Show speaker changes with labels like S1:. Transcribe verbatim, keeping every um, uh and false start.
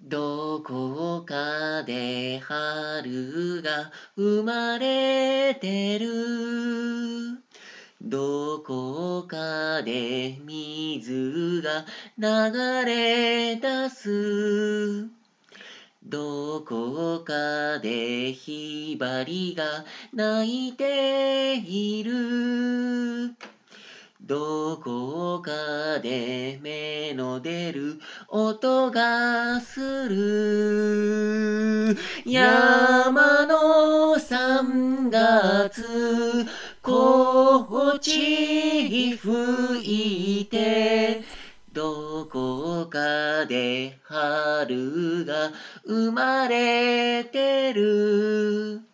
S1: どこかで春が生まれてる。どこかで水が流れ出す。どこかでひばりが泣いている。どこかで芽の出る音がする。山の三月、こっち吹いて、どこかで春が生まれてる。